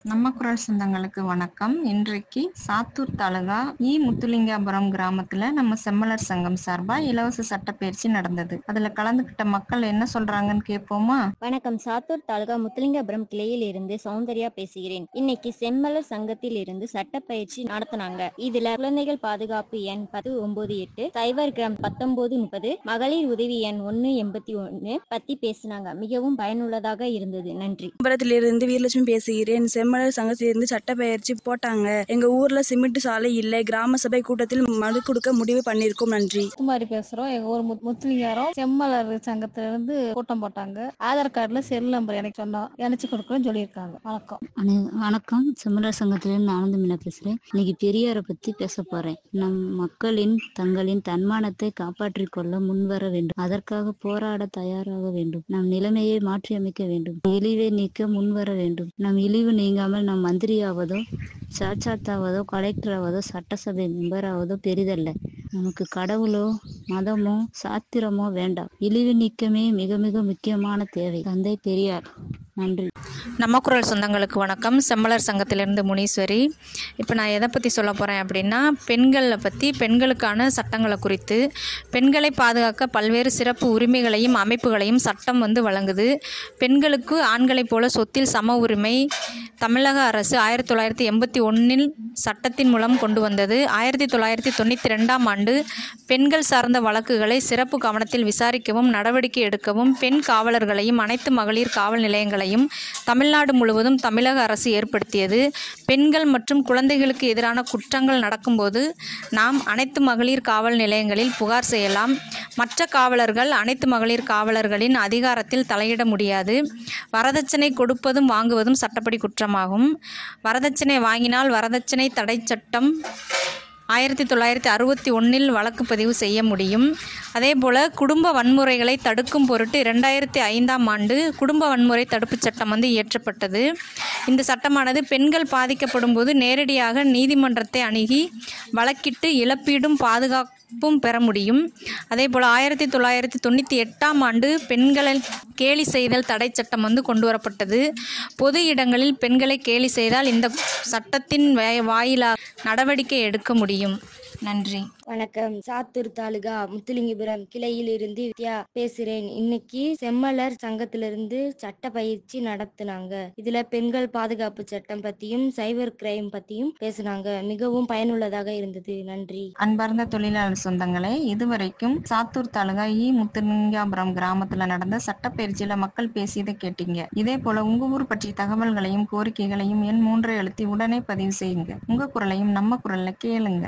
நம்ம குரல் சொந்தங்களுக்கு வணக்கம். இன்றைக்கு சாத்தூர் தாலுகா முத்துலிங்காபுரம் கிராமத்துல நம்ம செம்மலர் சங்கம் சார்பா இலவச சட்டப்பயிற்சி நடந்தது. அதுல கலந்துகிட்ட மக்கள் என்ன சொல்றாங்கன்னு கேட்போமா? வணக்கம். சாத்தூர் தாலுகா முத்துலிங்கபுரம் கிளையில் இருந்து சௌந்தர்யா பேசுகிறேன். இன்னைக்கு செம்மலர் சங்கத்தில் இருந்து சட்டப்பயிற்சி நடத்தினாங்க. இதுல குழந்தைகள் பாதுகாப்பு எண் 1098 சைபர் கிராம் 1930 மகளிர் உதவி எண் 181 பத்தி பேசினாங்க. மிகவும் பயனுள்ளதாக இருந்தது. நன்றி. இருந்து வீரலட்சுமி பேசுகிறேன். செம்மலர் சங்கத்திலிருந்து சட்டப்பயிற்சி போட்டாங்க. எங்க ஊர்ல சிமெண்ட் சாலை இல்லை. கிராம சபை கூட்டத்தில் மனு கொடுக்க முடிவு பண்ணிருக்கோம். நன்றி. குமாரி பேசுறோம். எங்க ஊர் முத்துலிங்காரம் செம்மலர் சங்கத்துல இருந்து கூட்டம் போட்டாங்க. ஆதார் கார்டுல செல் நம்பர் எனக்கு சொன்னோம், இணைச்சு கொடுக்கணும்னு சொல்லியிருக்காங்க. வணக்கம். வணக்கம். செம்மலர் சங்கத்திலிருந்து ஆனந்தமினா பேசுறேன். இன்னைக்கு பெரியாரை பத்தி பேச போறேன். நம் மக்களின் தங்களின் தன்மானத்தை காப்பாற்றிக் கொள்ள முன்வர வேண்டும். அதற்காக போராட தயாராக வேண்டும். நம் நிலைமையை மாற்றி அமைக்க வேண்டும். இழிவை நீக்க முன்வர வேண்டும். நம் இழிவு நீங்காமல் நம் மந்திரியாவதோ சாட்சாத்தாவதோ கலெக்டராவதோ சட்டசபை மெம்பராவதோ பெரிதல்ல. நமக்கு கடவுளோ மதமோ சாத்திரமோ வேண்டாம். இழிவு நீக்கமே மிக மிக முக்கியமான தேவை. தந்தை பெரியார். நன்றி. நம்ம குரல் சொந்தங்களுக்கு வணக்கம். செம்மலர் சங்கத்திலிருந்து முனீஸ்வரி. இப்போ நான் எதை பற்றி சொல்ல போகிறேன் அப்படின்னா, பெண்களை பற்றி, பெண்களுக்கான சட்டங்களை குறித்து. பெண்களை பாதுகாக்க பல்வேறு சிறப்பு உரிமைகளையும் அமைப்புகளையும் சட்டம் வழங்குது. பெண்களுக்கு ஆண்களைப் போல சொத்தில் சம உரிமை தமிழக அரசு 1981 சட்டத்தின் மூலம் கொண்டு வந்தது. 1992 ஆண்டு பெண்கள் சார்ந்த வழக்குகளை சிறப்பு கவனத்தில் விசாரிக்கவும் நடவடிக்கை எடுக்கவும் பெண் காவலர்களையும் அனைத்து மகளிர் காவல் நிலையங்களையும் தமிழ்நாடு முழுவதும் தமிழக அரசு ஏற்படுத்தியது. பெண்கள் மற்றும் குழந்தைகளுக்கு எதிரான குற்றங்கள் நடக்கும்போது நாம் அனைத்து மகளிர் காவல் நிலையங்களில் புகார் செய்யலாம். மற்ற காவலர்கள் அனைத்து மகளிர் காவலர்களின் அதிகாரத்தில் தலையிட முடியாது. வரதட்சணை கொடுப்பதும் வாங்குவதும் சட்டப்படி குற்றமாகும். வரதட்சணை வாங்கினால் வரதட்சணை தடை சட்டம் 1961 வழக்கு பதிவு செய்ய முடியும். அதேபோல் குடும்ப வன்முறைகளை தடுக்கும் பொருட்டு 2005 ஆண்டு குடும்ப வன்முறை தடுப்புச் சட்டம் இயற்றப்பட்டது. இந்த சட்டமானது பெண்கள் பாதிக்கப்படும் போது நேரடியாக நீதிமன்றத்தை அணுகி வழக்கிட்டு இழப்பீடும் பாதுகாப்பும் பெற முடியும். அதேபோல் 1998 ஆண்டு பெண்களை கேலி செய்தல் தடை சட்டம் கொண்டு வரப்பட்டது. பொது இடங்களில் பெண்களை கேலி செய்தால் இந்த சட்டத்தின் வாயிலாக நடவடிக்கை எடுக்க முடியும். நன்றி. வணக்கம். சாத்தூர் தாலுகா முத்துலிங்கபுரம் கிளையில் இருந்து வித்யா பேசுறேன். இன்னைக்கு செம்மலர் சங்கத்திலிருந்து சட்ட பயிற்சி நடத்தினாங்க. இதுல பெண்கள் பாதுகாப்பு சட்டம் பத்தியும் சைபர் கிரைம் பத்தியும் பேசினாங்க. மிகவும் பயனுள்ளதாக இருந்தது. நன்றி. அன்பார்ந்த தொழிலாளர் சொந்தங்களே, இதுவரைக்கும் சாத்தூர் தாலுகா முத்துலிங்காபுரம் கிராமத்துல நடந்த சட்டப்பயிற்சியில மக்கள் பேசியதை கேட்டீங்க. இதே போல உங்க ஊர் பற்றிய தகவல்களையும் கோரிக்கைகளையும் எண் 3 அழுத்தி உடனே பதிவு செய்யுங்க. உங்க குரலையும் நம்ம குரல்ல கேளுங்க.